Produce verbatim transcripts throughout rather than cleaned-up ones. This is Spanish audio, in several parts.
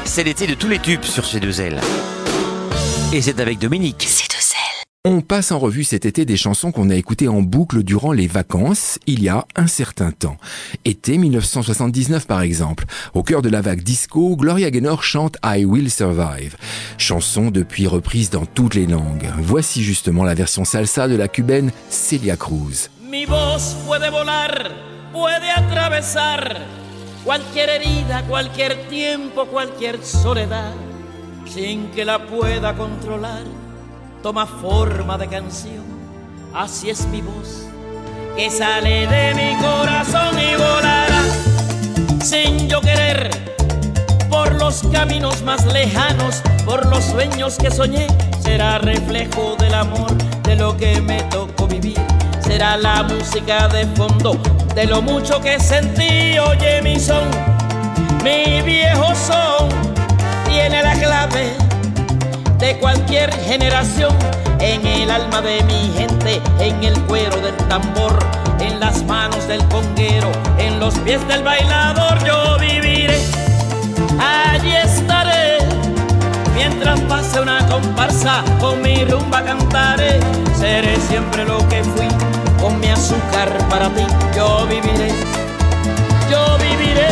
C'est l'été de tous les tubes sur C deux L. Et c'est avec Dominique. C deux L. On passe en revue cet été des chansons qu'on a écoutées en boucle durant les vacances, il y a un certain temps. Été dix-neuf cent soixante-dix-neuf par exemple. Au cœur de la vague disco, Gloria Gaynor chante I Will Survive. Chanson depuis reprise dans toutes les langues. Voici justement la version salsa de la cubaine Celia Cruz. Mi voz puede volar, puede atravesar cualquier herida, cualquier tiempo, cualquier soledad, sin que la pueda controlar. Toma forma de canción, así es mi voz, que sale de mi corazón y volará, sin yo querer, por los caminos más lejanos, por los sueños que soñé. Será reflejo del amor, de lo que me tocó vivir. Será la música de fondo, de lo mucho que sentí. Oye mi son, mi viejo son, tiene la clave de cualquier generación, en el alma de mi gente, en el cuero del tambor, en las manos del conguero, en los pies del bailador. Yo viviré, allí estaré, mientras pase una comparsa, con mi rumba cantaré. Seré siempre lo que fui, con mi azúcar para ti. Yo viviré, yo viviré.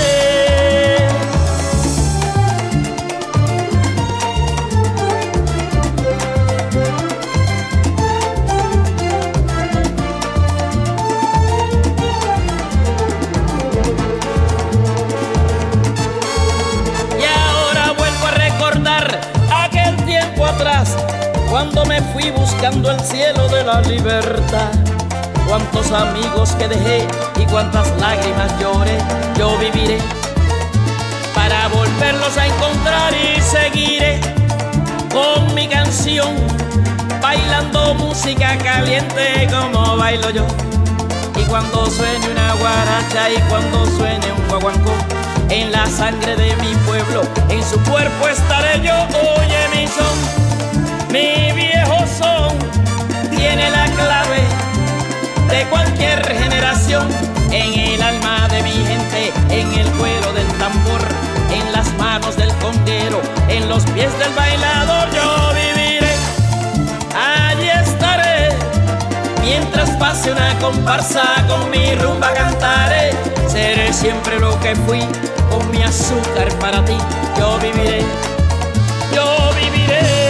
Cuando me fui buscando el cielo de la libertad, cuántos amigos que dejé y cuántas lágrimas lloré. Yo viviré para volverlos a encontrar y seguiré con mi canción, bailando música caliente como bailo yo. Y cuando suene una guaracha y cuando suene un guaguancó, en la sangre de mi pueblo, en su cuerpo estaré yo. Oye mi son, mi viejo son, tiene la clave de cualquier generación, en el alma de mi gente, en el cuero del tambor, en las manos del conguero, en los pies del bailador. Yo viviré, allí estaré, mientras pase una comparsa, con mi rumba cantaré. Seré siempre lo que fui, con mi azúcar para ti. Yo viviré, yo viviré.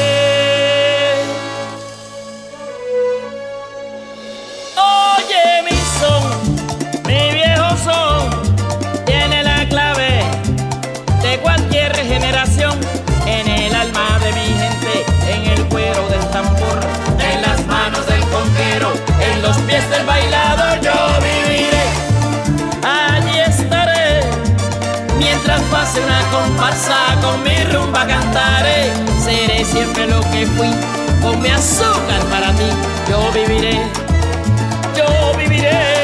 En el alma de mi gente, en el cuero del tambor, en las manos del conguero, en los pies del bailador. Yo viviré, allí estaré, mientras pase una comparsa, con mi rumba cantaré. Seré siempre lo que fui, con mi azúcar para ti. Yo viviré, yo viviré.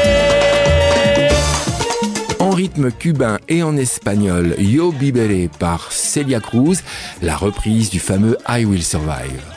En rythme cubain et en espagnol, Yo Viviré par Celia Cruz, la reprise du fameux I Will Survive.